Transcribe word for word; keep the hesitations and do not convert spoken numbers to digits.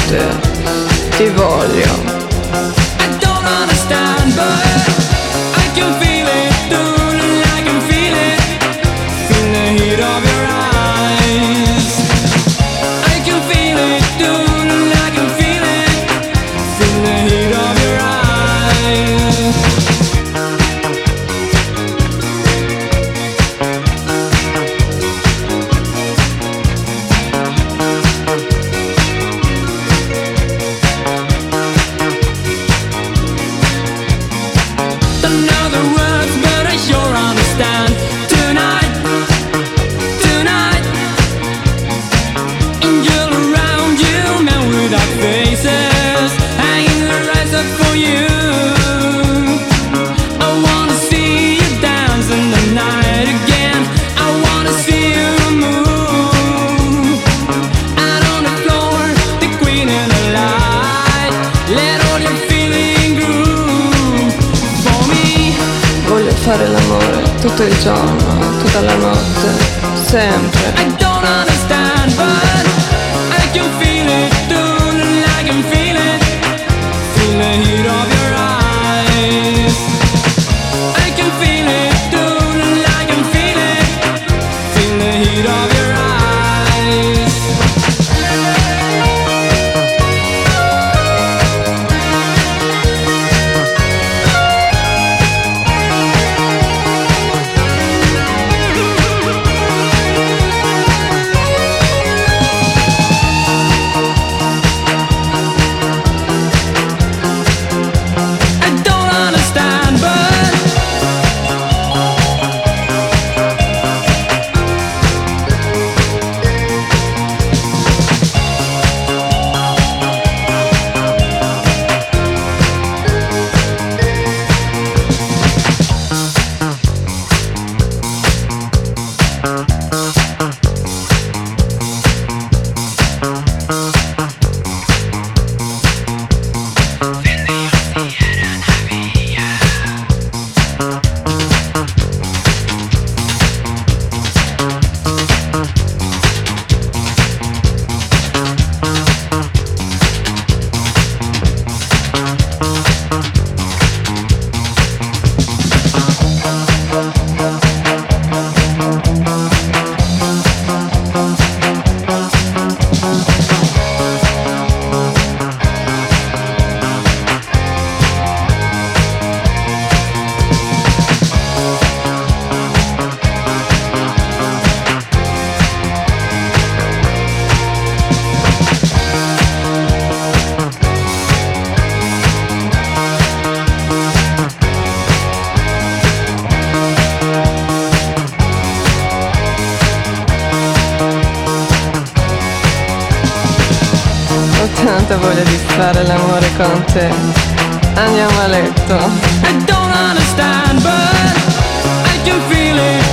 notte ti voglio. I don't understand, but I can feel it, darling, I can feel it. Feel the heat of your eyes. I can feel it, darling, I can feel it. Feel the heat of your eyes. Don't know the words, but I sure understand. Tonight, tonight, angel around you, men without faces, hanging their eyes up for you. I wanna see you dance in the night again. I wanna see you move out on the floor, the queen and the light. Let all your feeling groove for me. Voglio fare l'amore tutto il giorno, tutta la notte, sempre. I don't understand, but I can feel it, darling, I can feel it. Feel the heat of your eyes. I can feel it, darling, I can feel it. Feel the heat of your eyes. I don't understand, but Ho tanta voglia di fare l'amore con te. Andiamo a letto. I don't understand, but I can feel it,